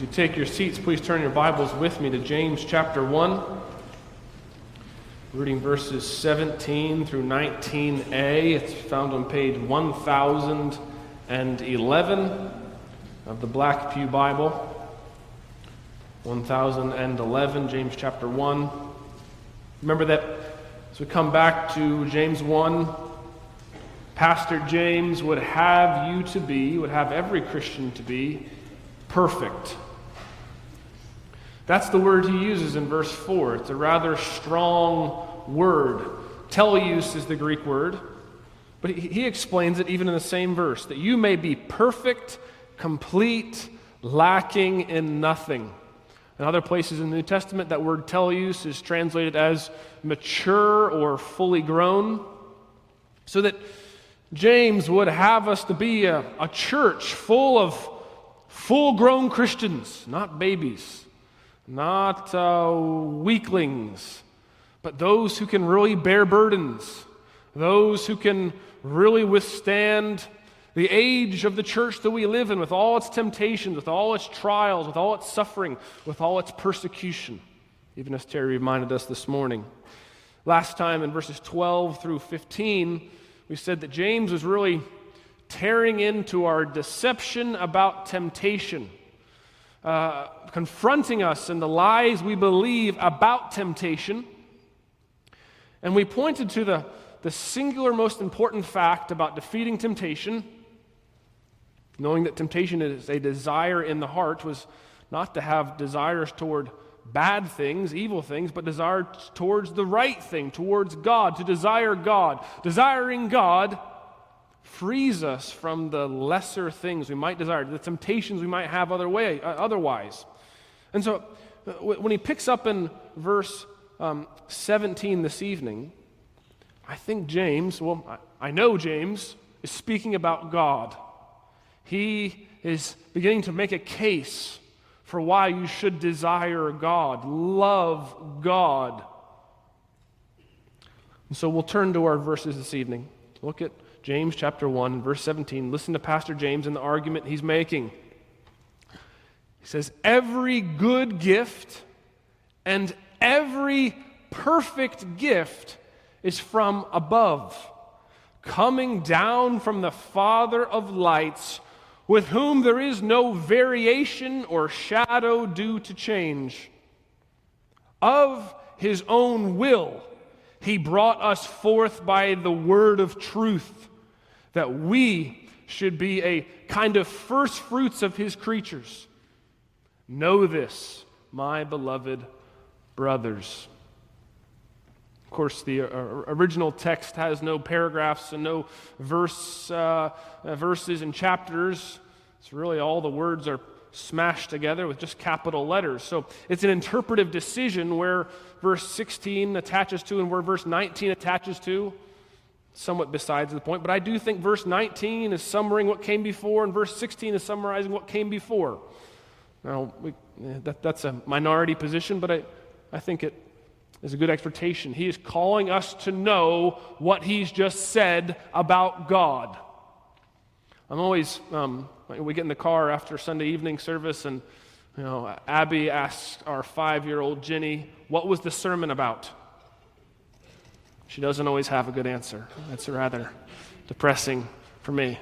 you take your seats, please turn your Bibles with me to James chapter 1, reading verses 17 through 19a. It's found on page 1011 of the Black Pew Bible. 1011, James chapter 1. Remember that as we come back to James 1, Pastor James would have you to be, would have every Christian to be, perfect. That's the word he uses in verse 4. It's a rather strong word. Teleus is the Greek word. But he explains it even in the same verse, that you may be perfect, complete, lacking in nothing. In other places in the New Testament, that word teleus is translated as mature or fully grown. So that James would have us to be a church full of full-grown Christians, not babies, not weaklings, but those who can really bear burdens, those who can really withstand the age of the church that we live in with all its temptations, with all its trials, with all its suffering, with all its persecution, even as Terry reminded us this morning. Last time in verses 12 through 15, we said that James was really tearing into our deception about temptation, confronting us in the lies we believe about temptation. And we pointed to the singular most important fact about defeating temptation, knowing that temptation is a desire in the heart, was not to have desires toward bad things, evil things, but desire towards the right thing, towards God, to desire God. Desiring God frees us from the lesser things we might desire, the temptations we might have otherwise. And so when he picks up in verse 17 this evening, I think James, I know James is speaking about God. He is beginning to make a case for why you should desire God, love God. And so we'll turn to our verses this evening. Look at James chapter 1, verse 17. Listen to Pastor James and the argument he's making. He says, every good gift and every perfect gift is from above, coming down from the Father of lights, with whom there is no variation or shadow due to change. Of his own will, he brought us forth by the word of truth, that we should be a kind of first fruits of his creatures. Know this, my beloved brothers. Of course, the original text has no paragraphs and no verses and chapters. It's really all the words are smashed together with just capital letters. So it's an interpretive decision where verse 16 attaches to and where verse 19 attaches to. Somewhat besides the point, but I do think verse 19 is summarizing what came before, and verse 16 is summarizing what came before. Now, that's a minority position, but I think it is a good exhortation. He is calling us to know what he's just said about God. I'm always, we get in the car after Sunday evening service, and Abby asks our 5-year-old Jenny, what was the sermon about? She doesn't always have a good answer. That's rather depressing for me.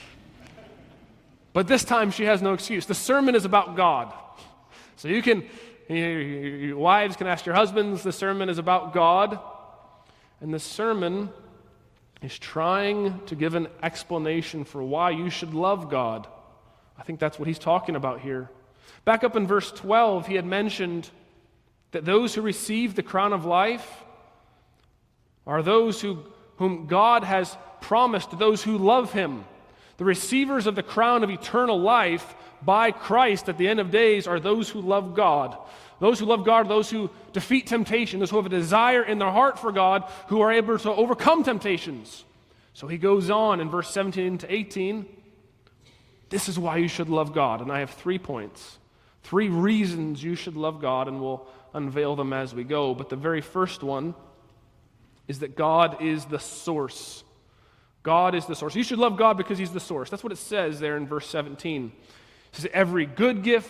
But this time she has no excuse. The sermon is about God. So your wives can ask your husbands, the sermon is about God. And the sermon is trying to give an explanation for why you should love God. I think that's what he's talking about here. Back up in verse 12, he had mentioned that those who receive the crown of life are those whom God has promised to those who love him. The receivers of the crown of eternal life by Christ at the end of days are those who love God. Those who love God are those who defeat temptation, those who have a desire in their heart for God, who are able to overcome temptations. So he goes on in verse 17 to 18. This is why you should love God. And I have 3 points, 3 reasons you should love God, and we'll unveil them as we go. But the very first one is that God is the source. God is the source. You should love God because he's the source. That's what it says there in verse 17. It says, every good gift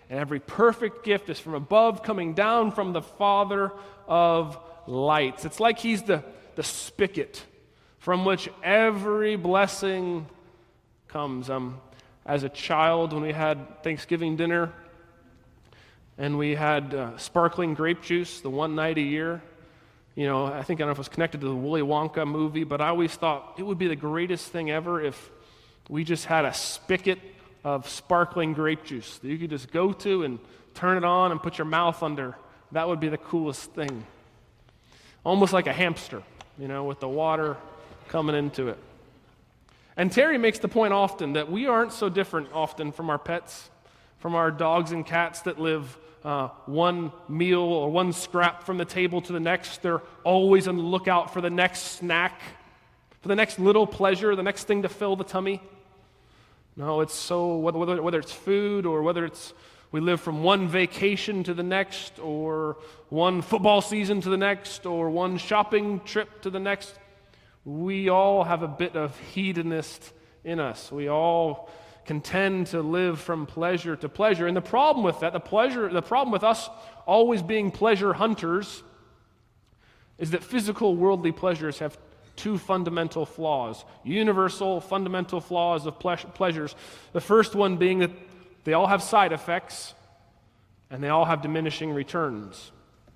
And every perfect gift is from above, coming down from the Father of lights. It's like he's the spigot from which every blessing comes. As a child, when we had Thanksgiving dinner, and we had sparkling grape juice the one night a year, I don't know if it was connected to the Willy Wonka movie, but I always thought it would be the greatest thing ever if we just had a spigot of sparkling grape juice that you could just go to and turn it on and put your mouth under. That would be the coolest thing. Almost like a hamster, with the water coming into it. And Terry makes the point often that we aren't so different often from our pets, from our dogs and cats that live one meal or one scrap from the table to the next. They're always on the lookout for the next snack, for the next little pleasure, the next thing to fill the tummy. No, it's so, whether it's food or whether it's we live from one vacation to the next, or one football season to the next, or one shopping trip to the next, we all have a bit of hedonist in us. We all can tend to live from pleasure to pleasure. And the problem with that, the problem with us always being pleasure hunters, is that physical worldly pleasures have two fundamental flaws, universal fundamental flaws of pleasures. The first one being that they all have side effects and they all have diminishing returns.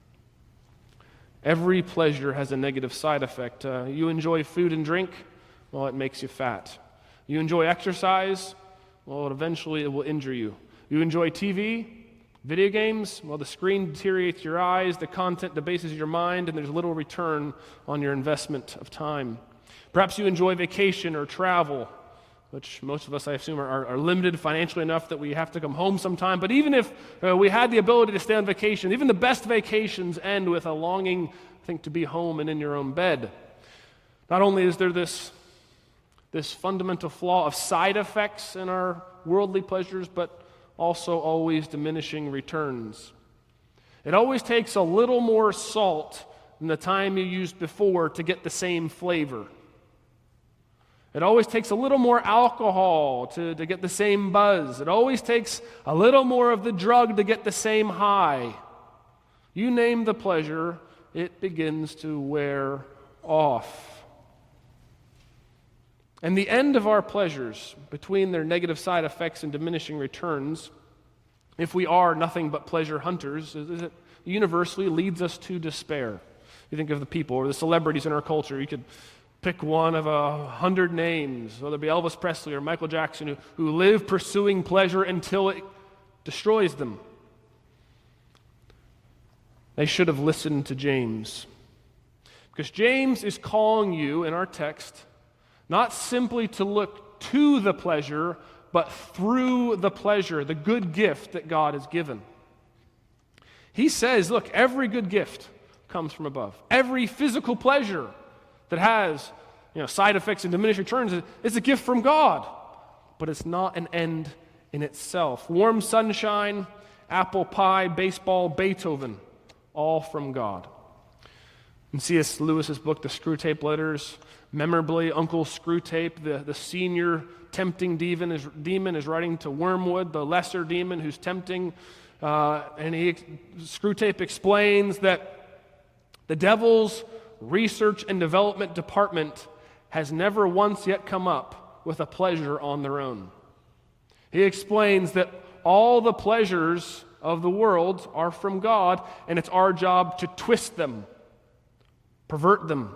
Every pleasure has a negative side effect. You enjoy food and drink, well, it makes you fat. You enjoy exercise, well, eventually it will injure you. You enjoy TV, video games, well, the screen deteriorates your eyes, the content debases your mind, and there's little return on your investment of time. Perhaps you enjoy vacation or travel, which most of us, I assume, are limited financially enough that we have to come home sometime. But even if we had the ability to stay on vacation, even the best vacations end with a longing, I think, to be home and in your own bed. Not only is there this fundamental flaw of side effects in our worldly pleasures, but also always diminishing returns. It always takes a little more salt than the time you used before to get the same flavor. It always takes a little more alcohol to get the same buzz. It always takes a little more of the drug to get the same high. You name the pleasure, it begins to wear off. And the end of our pleasures, between their negative side effects and diminishing returns, if we are nothing but pleasure hunters, is it universally leads us to despair. You think of the people or the celebrities in our culture. You could pick one of 100 names, whether it be Elvis Presley or Michael Jackson, who live pursuing pleasure until it destroys them. They should have listened to James. Because James is calling you in our text not simply to look to the pleasure, but through the pleasure, the good gift that God has given. He says, look, every good gift comes from above. Every physical pleasure that has side effects and diminished returns is a gift from God. But it's not an end in itself. Warm sunshine, apple pie, baseball, Beethoven, all from God. In C.S. Lewis's book, The Screwtape Letters, memorably, Uncle Screwtape, the senior tempting demon, is writing to Wormwood, the lesser demon who's tempting, and Screwtape explains that the devil's research and development department has never once yet come up with a pleasure on their own. He explains that all the pleasures of the world are from God, and it's our job to twist them, pervert them.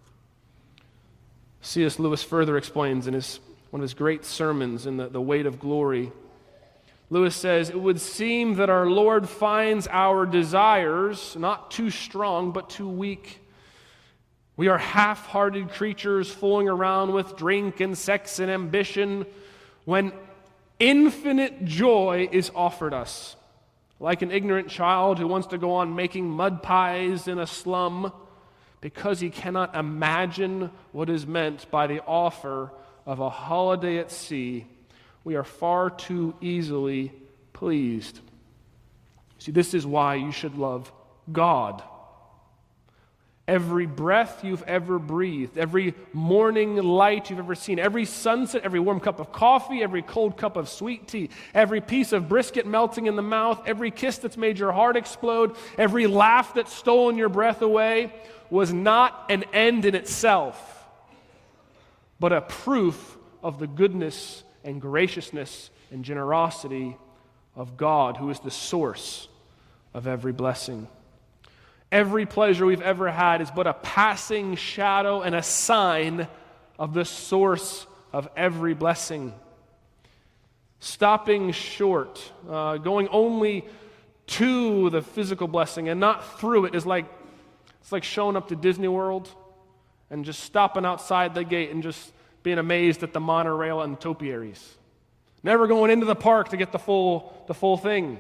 C.S. Lewis further explains in one of his great sermons in the Weight of Glory. Lewis says, "It would seem that our Lord finds our desires not too strong, but too weak. We are half-hearted creatures fooling around with drink and sex and ambition when infinite joy is offered us. Like an ignorant child who wants to go on making mud pies in a slum because he cannot imagine what is meant by the offer of a holiday at sea, we are far too easily pleased." See, this is why you should love God. every breath you've ever breathed, every morning light you've ever seen, every sunset, every warm cup of coffee, every cold cup of sweet tea, every piece of brisket melting in the mouth, every kiss that's made your heart explode, every laugh that's stolen your breath away was not an end in itself, but a proof of the goodness and graciousness and generosity of God, who is the source of every blessing. Every pleasure we've ever had is but a passing shadow and a sign of the source of every blessing. Stopping short, going only to the physical blessing and not through it is it's like showing up to Disney World and just stopping outside the gate and just being amazed at the monorail and topiaries. Never going into the park to get the full thing.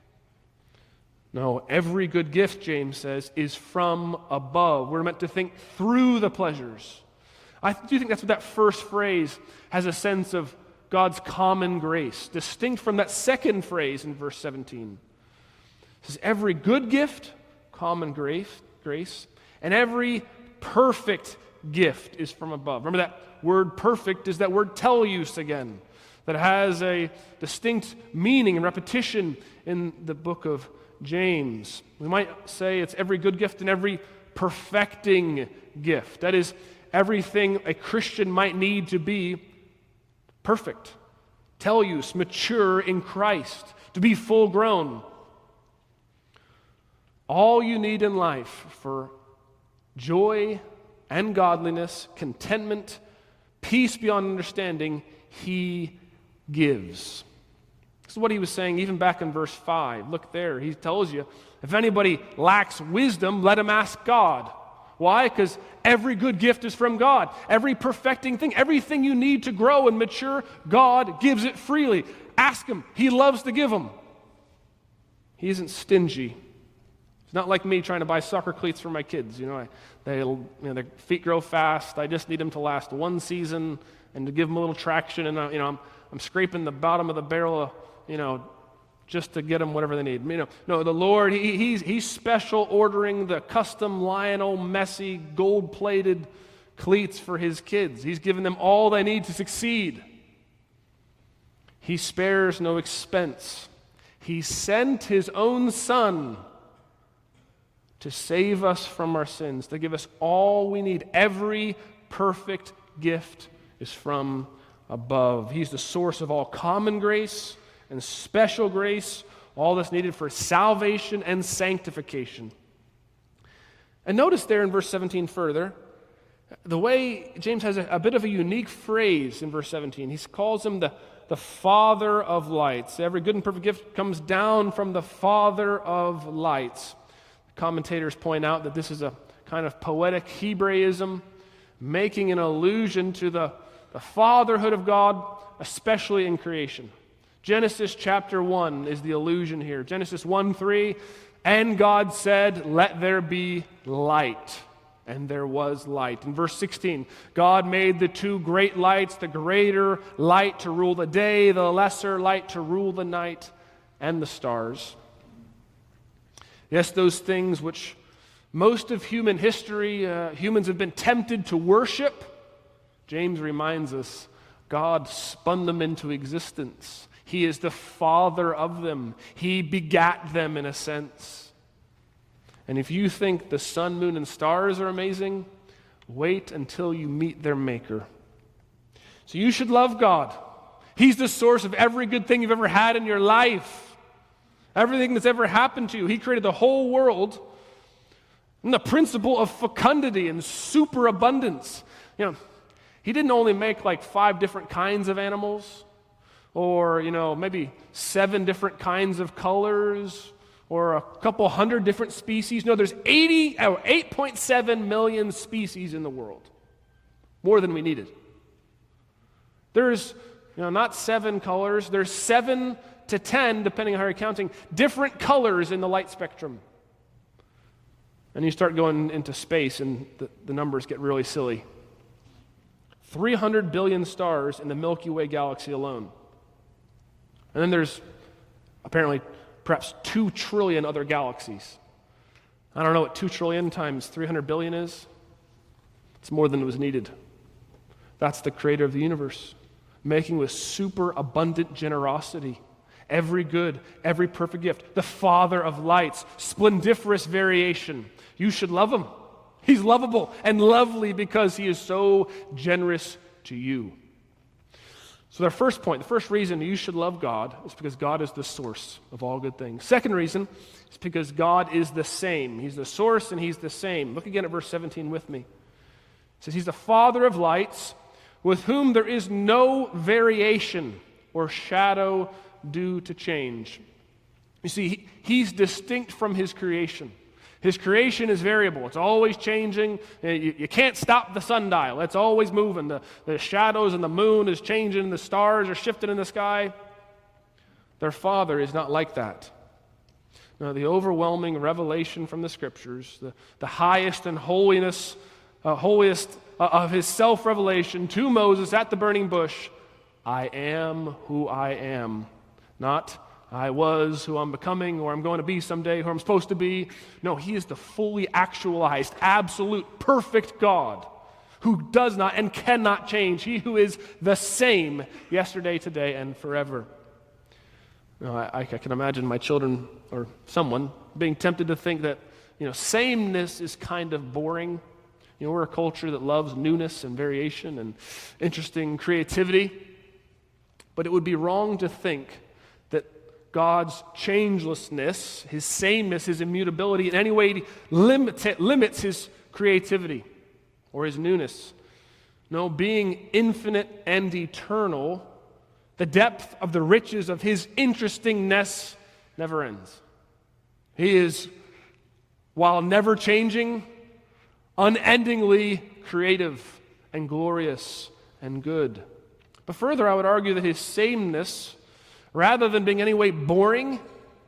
No, every good gift, James says, is from above. We're meant to think through the pleasures. I do think that's what that first phrase has a sense of God's common grace, distinct from that second phrase in verse 17. It says, every good gift, common grace, and every perfect gift is from above. Remember that word perfect is that word teleus again, that has a distinct meaning and repetition in the book of James. We might say it's every good gift and every perfecting gift. That is, everything a Christian might need to be perfect, teleus, mature in Christ, to be full grown. All you need in life for joy and godliness, contentment, peace beyond understanding, He gives. This is what he was saying even back in verse 5. Look there. He tells you, if anybody lacks wisdom, let him ask God. Why? Because every good gift is from God. Every perfecting thing, everything you need to grow and mature, God gives it freely. Ask Him. He loves to give them. He isn't stingy. It's not like me trying to buy soccer cleats for my kids. Their feet grow fast. I just need them to last one season and to give them a little traction. And I'm scraping the bottom of the barrel, just to get them whatever they need. No, the Lord, He's special ordering the custom Lionel Messi gold-plated cleats for His kids. He's given them all they need to succeed. He spares no expense. He sent His own Son to save us from our sins, to give us all we need. Every perfect gift is from above. He's the source of all common grace and special grace, all that's needed for salvation and sanctification. And notice there in verse 17 further, the way James has a bit of a unique phrase in verse 17. He calls Him the Father of lights. Every good and perfect gift comes down from the Father of lights. Commentators point out that this is a kind of poetic Hebraism, making an allusion to the fatherhood of God, especially in creation. Genesis chapter 1 is the allusion here. Genesis 1:3, and God said, let there be light. And there was light. In verse 16, God made the two great lights, the greater light to rule the day, the lesser light to rule the night, and the stars. Yes, those things which most of human history, humans have been tempted to worship, James reminds us, God spun them into existence. He is the father of them. He begat them in a sense. And if you think the sun, moon, and stars are amazing, wait until you meet their maker. So you should love God. He's the source of every good thing you've ever had in your life. Everything that's ever happened to you. He created the whole world and the principle of fecundity and superabundance. He didn't only make like 5 different kinds of animals or, maybe 7 different kinds of colors or a couple hundred different species. No, there's 8.7 million species in the world. More than we needed. There's, not 7 colors. There's 7 to 10, depending on how you're counting, different colors in the light spectrum. And you start going into space and the numbers get really silly. 300 billion stars in the Milky Way galaxy alone. And then there's apparently perhaps 2 trillion other galaxies. I don't know what 2 trillion times 300 billion is. It's more than was needed. That's the creator of the universe, making with super abundant generosity every good, every perfect gift. The Father of lights, splendiferous variation. You should love him. He's lovable and lovely because he is so generous to you. So our first point, the first reason you should love God is because God is the source of all good things. Second reason is because God is the same. He's the source and he's the same. Look again at verse 17 with me. It says, he's the Father of lights, with whom there is no variation or shadow due to change. You see, he's distinct from his creation. His creation is variable. It's always changing. You can't stop the sundial. It's always moving. The shadows and the moon is changing. The stars are shifting in the sky. Their Father is not like that. Now, the overwhelming revelation from the Scriptures, the highest and holiest of his self-revelation to Moses at the burning bush, I am who I am. Not I was who I'm becoming, or I'm going to be someday, who I'm supposed to be. No, he is the fully actualized, absolute, perfect God who does not and cannot change. He who is the same yesterday, today, and forever. Now, I can imagine my children or someone being tempted to think that, sameness is kind of boring. We're a culture that loves newness and variation and interesting creativity. But it would be wrong to think that God's changelessness, his sameness, his immutability in any way limits his creativity or his newness. No, being infinite and eternal, the depth of the riches of his interestingness never ends. He is, while never changing, unendingly creative and glorious and good. But further, I would argue that his sameness, rather than being any way boring,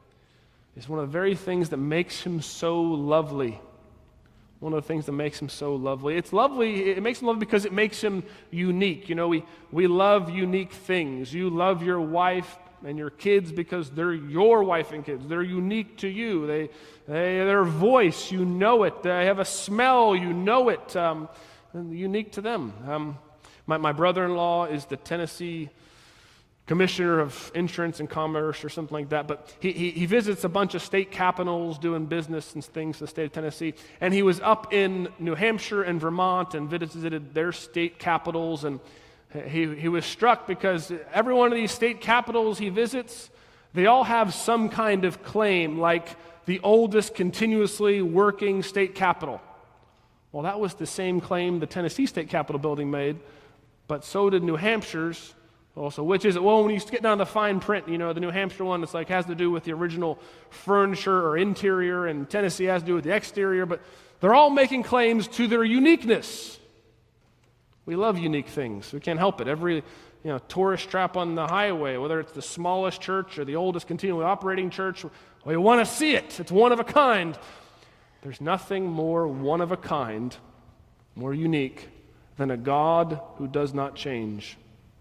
is one of the very things that makes him so lovely. One of the things that makes him so lovely. It's lovely, it makes him lovely because it makes him unique. We love unique things. You love your wife and your kids because they're your wife and kids. They're unique to you. Their voice, you know it. They have a smell, you know it. Unique to them. My brother-in-law is the Tennessee Commissioner of Insurance and Commerce or something like that, but he visits a bunch of state capitals doing business and things in the state of Tennessee, and he was up in New Hampshire and Vermont and visited their state capitals, and he was struck because every one of these state capitals he visits, they all have some kind of claim, like the oldest continuously working state capitol. Well, that was the same claim the Tennessee State Capitol building made, but so did New Hampshire's. Also, which is, well, when you get down to the fine print, the New Hampshire one, it's has to do with the original furniture or interior, and Tennessee has to do with the exterior, but they're all making claims to their uniqueness. We love unique things. We can't help it. Every, tourist trap on the highway, whether it's the smallest church or the oldest continually operating church, we want to see it. It's one of a kind. There's nothing more one of a kind, more unique, than a God who does not change.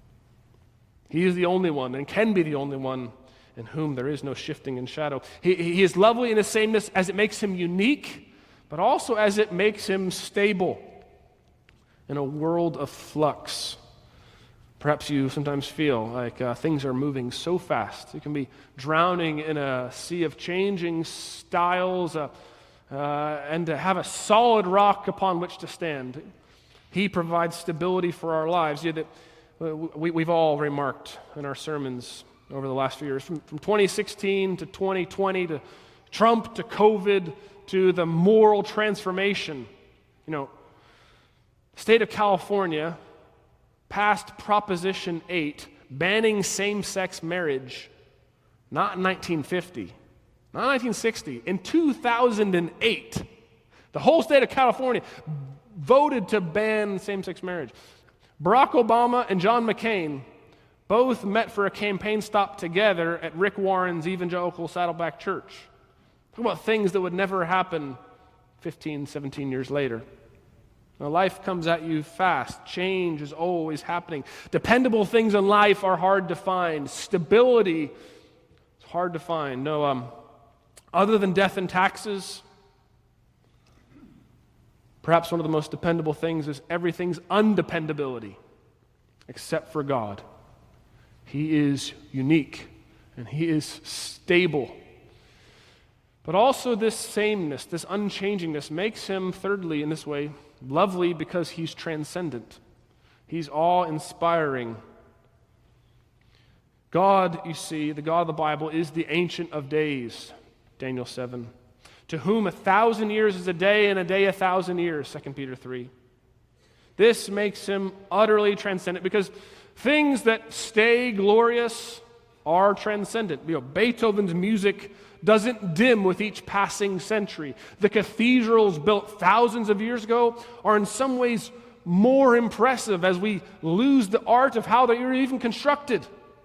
He is the only one and can be the only one in whom there is no shifting and shadow. He is lovely in his sameness as it makes him unique, but also as it makes him stable in a world of flux. Perhaps you sometimes feel like things are moving so fast. You can be drowning in a sea of changing styles and to have a solid rock upon which to stand. He provides stability for our lives. We've all remarked in our sermons over the last few years, from 2016 to 2020 to Trump to COVID to the moral transformation. State of California passed Proposition 8 banning same-sex marriage, not in 1950, not 1960, in 2008. The whole state of California voted to ban same-sex marriage. Barack Obama and John McCain both met for a campaign stop together at Rick Warren's Evangelical Saddleback Church. Talk about things that would never happen 15, 17 years later. Now, life comes at you fast. Change is always happening. Dependable things in life are hard to find. Stability is hard to find. No, other than death and taxes, Perhaps one of the most dependable things is everything's undependability, except for God. He is unique, and He is stable. But also this sameness, this unchangingness, makes Him, thirdly, in this way, lovely because He's transcendent. He's awe-inspiring. God, you see, the God of the Bible, is the Ancient of Days, Daniel 7, to whom 1,000 years is a day, and a day 1,000 years, 2 Peter 3. This makes Him utterly transcendent because things that stay glorious are transcendent. Beethoven's music doesn't dim with each passing century. The cathedrals built thousands of years ago are in some ways more impressive as we lose the art of how they were even constructed.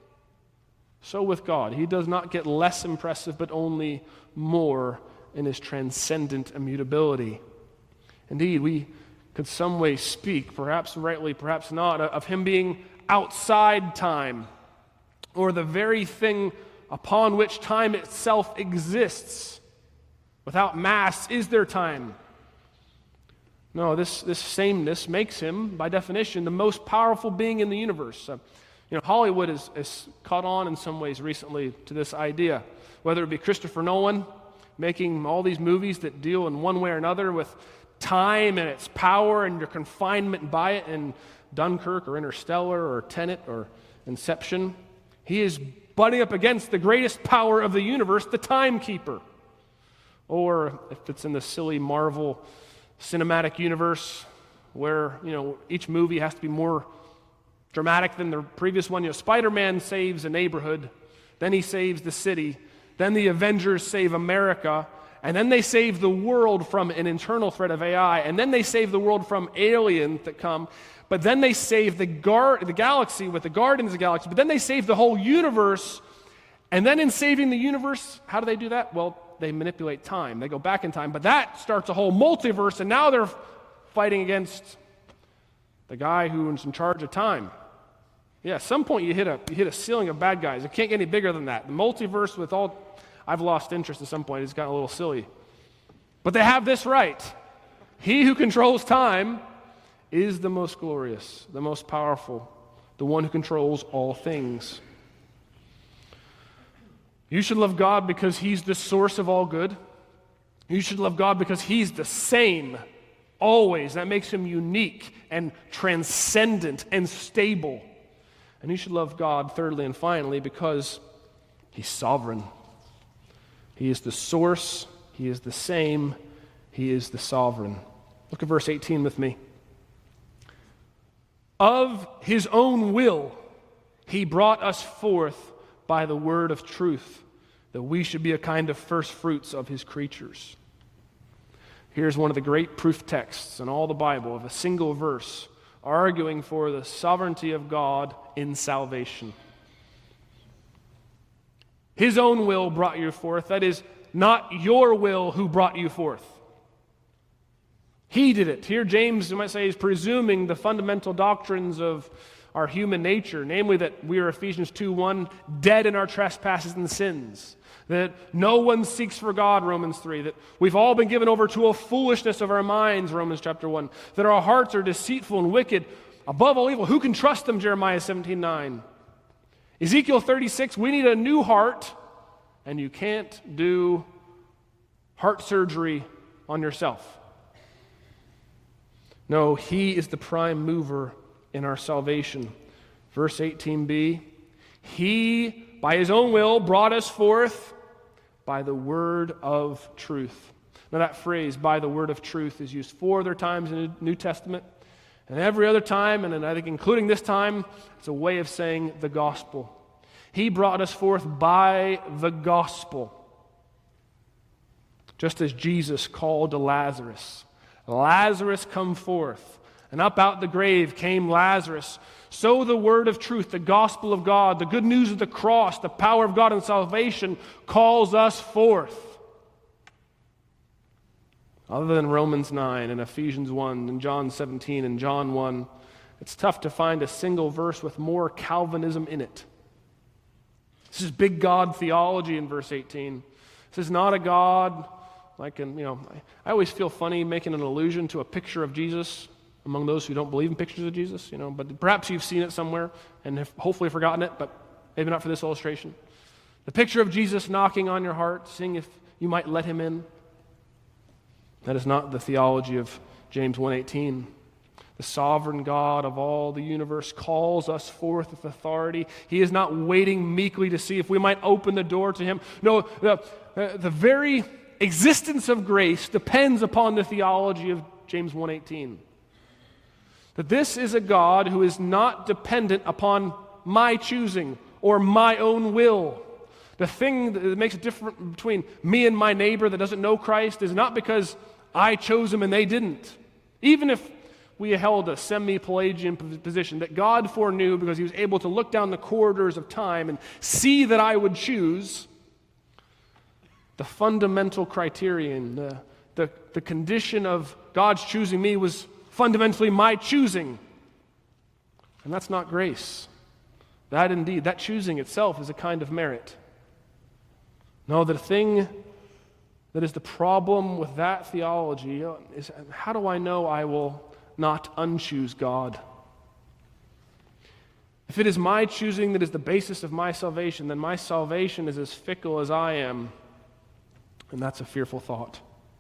So with God, He does not get less impressive, but only more in His transcendent immutability. Indeed, we could some way speak, perhaps rightly, perhaps not, of Him being outside time, or the very thing upon which time itself exists. Without mass, is there time? No, this sameness makes Him, by definition, the most powerful being in the universe. Hollywood has caught on in some ways recently to this idea, whether it be Christopher Nolan making all these movies that deal in one way or another with time and its power and your confinement by it in Dunkirk or Interstellar or Tenet or Inception. He is butting up against the greatest power of the universe, the timekeeper. Or if it's in the silly Marvel cinematic universe where, each movie has to be more dramatic than the previous one. Spider-Man saves a neighborhood, then he saves the city, then the Avengers save America, and then they save the world from an internal threat of AI, and then they save the world from aliens that come, but then they save the galaxy with the Guardians of the Galaxy, but then they save the whole universe, and then in saving the universe, how do they do that? Well, they manipulate time. They go back in time, but that starts a whole multiverse, and now they're fighting against the guy who's in charge of time. Yeah, at some point you hit a ceiling of bad guys. It can't get any bigger than that. The multiverse with all... I've lost interest at some point. It's gotten a little silly. But they have this right. He who controls time is the most glorious, the most powerful, the one who controls all things. You should love God because He's the source of all good. You should love God because He's the same always. That makes Him unique and transcendent and stable. And you should love God, thirdly and finally, because He's sovereign. He is the source, He is the same, He is the sovereign. Look at verse 18 with me. Of His own will, He brought us forth by the word of truth, that we should be a kind of first fruits of His creatures. Here's one of the great proof texts in all the Bible of a single verse arguing for the sovereignty of God in salvation. His own will brought you forth. That is, not your will who brought you forth. He did it. Here James, you might say, is presuming the fundamental doctrines of our human nature, namely that we are, Ephesians 2:1, dead in our trespasses and sins, that no one seeks for God, Romans 3, that we've all been given over to a foolishness of our minds, Romans chapter 1, that our hearts are deceitful and wicked, above all evil. Who can trust them, Jeremiah 17:9. Ezekiel 36, we need a new heart, and you can't do heart surgery on yourself. No, He is the prime mover in our salvation. Verse 18b, He, by His own will, brought us forth by the word of truth. Now that phrase, by the word of truth, is used 4 other times in the New Testament. And every other time, and I think including this time, it's a way of saying the gospel. He brought us forth by the gospel. Just as Jesus called to Lazarus, Lazarus, come forth. And up out the grave came Lazarus. So the word of truth, the gospel of God, the good news of the cross, the power of God in salvation calls us forth. Other than Romans 9 and Ephesians 1 and John 17 and John 1, it's tough to find a single verse with more Calvinism in it. This is big God theology in verse 18. This is not a God I always feel funny making an allusion to a picture of Jesus among those who don't believe in pictures of Jesus, but perhaps you've seen it somewhere and have hopefully forgotten it, but maybe not for this illustration. The picture of Jesus knocking on your heart, seeing if you might let him in. That is not the theology of James 1:18. The sovereign God of all the universe calls us forth with authority. He is not waiting meekly to see if we might open the door to him. No, the very existence of grace depends upon the theology of James 1:18. That this is a God who is not dependent upon my choosing or my own will. The thing that makes it different between me and my neighbor that doesn't know Christ is not because I chose him and they didn't. Even if we held a semi-Pelagian position that God foreknew because he was able to look down the corridors of time and see that I would choose, the fundamental criterion, the condition of God's choosing me was fundamentally my choosing. And that's not grace. That choosing itself is a kind of merit. No, the thing that is the problem with that theology is, how do I know I will not unchoose God? If it is my choosing that is the basis of my salvation, then my salvation is as fickle as I am, and that's a fearful thought.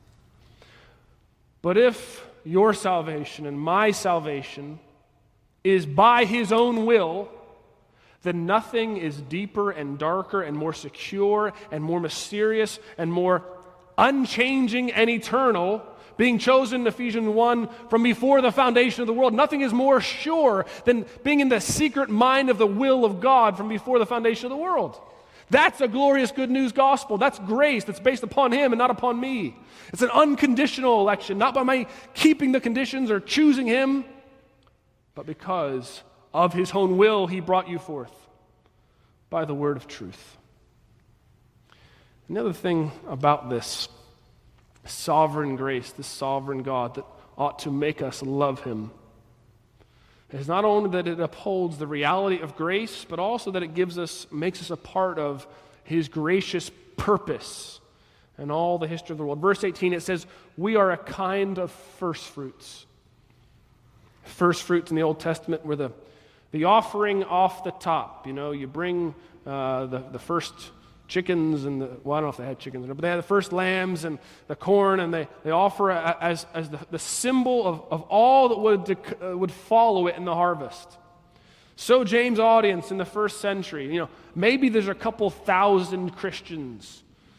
But if your salvation and my salvation is by his own will, then nothing is deeper and darker and more secure and more mysterious and more unchanging and eternal, being chosen in Ephesians 1 from before the foundation of the world. Nothing is more sure than being in the secret mind of the will of God from before the foundation of the world. That's a glorious good news gospel. That's grace that's based upon him and not upon me. It's an unconditional election, not by my keeping the conditions or choosing him, but because of his own will he brought you forth by the word of truth. Another thing about this sovereign grace, this sovereign God that ought to make us love him, is not only that it upholds the reality of grace, but also that it makes us a part of his gracious purpose and all the history of the world. Verse 18, it says, we are a kind of first fruits. First fruits in the Old Testament were the offering off the top. You bring the first chickens and I don't know if they had chickens, but they had the first lambs and the corn, and they offer as the symbol of all that would follow it in the harvest. So James' audience in the first century, maybe there's a couple thousand Christians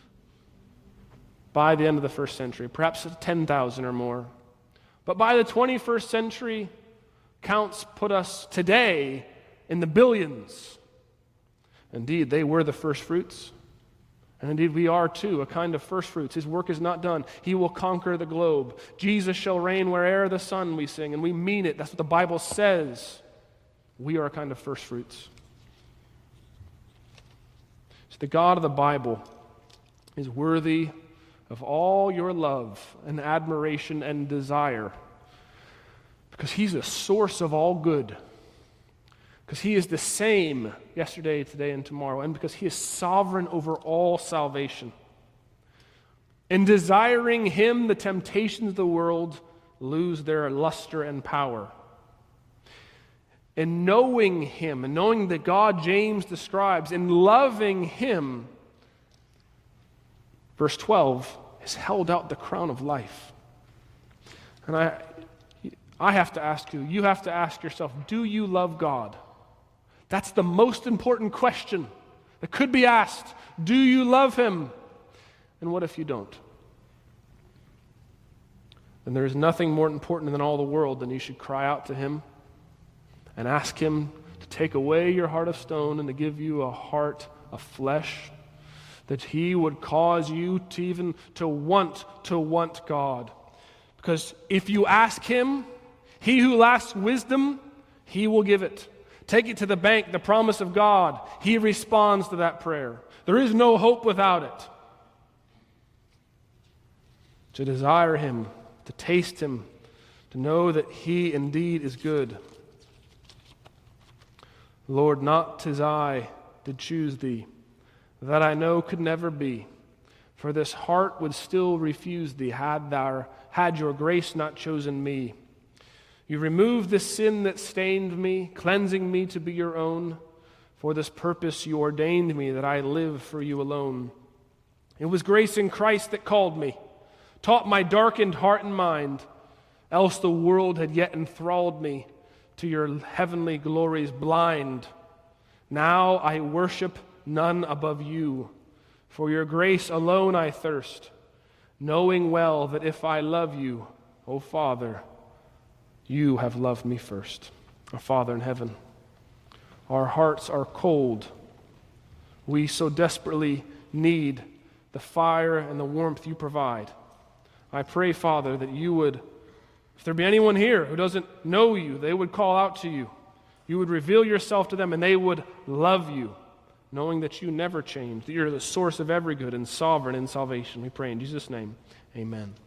by the end of the first century, perhaps 10,000 or more. But by the 21st century, counts put us today in the billions. Indeed, they were the first fruits. And indeed, we are too, a kind of first fruits. His work is not done. He will conquer the globe. Jesus shall reign where'er the sun, we sing, and we mean it. That's what the Bible says. We are a kind of first fruits. So the God of the Bible is worthy of all your love and admiration and desire, because he's the source of all good. Because he is the same yesterday, today, and tomorrow, and because he is sovereign over all salvation. In desiring him, the temptations of the world lose their luster and power. In knowing him, and knowing that God, James describes, in loving him, verse 12, has held out the crown of life. And I have to ask you have to ask yourself, do you love God? That's the most important question that could be asked. Do you love him? And what if you don't? Then there is nothing more important than all the world than you should cry out to him and ask him to take away your heart of stone and to give you a heart of flesh, that he would cause you to even to want God. Because if you ask him, he who lacks wisdom, he will give it. Take it to the bank, the promise of God. He responds to that prayer. There is no hope without it. To desire him, to taste him, to know that he indeed is good. Lord, not 'tis I did choose thee, that I know could never be, For this heart would still refuse thee, had your grace not chosen me. You removed the sin that stained me, cleansing me to be your own. For this purpose you ordained me, that I live for you alone. It was grace in Christ that called me, taught my darkened heart and mind, else the world had yet enthralled me, to your heavenly glories blind. Now I worship none above you. For your grace alone I thirst, knowing well that if I love you, O Father, you have loved me first. Our Father in heaven, our hearts are cold. We so desperately need the fire and the warmth you provide. I pray, Father, that you would, if there be anyone here who doesn't know you, they would call out to you. You would reveal yourself to them and they would love you, knowing that you never change, that you're the source of every good and sovereign in salvation. We pray in Jesus' name, amen.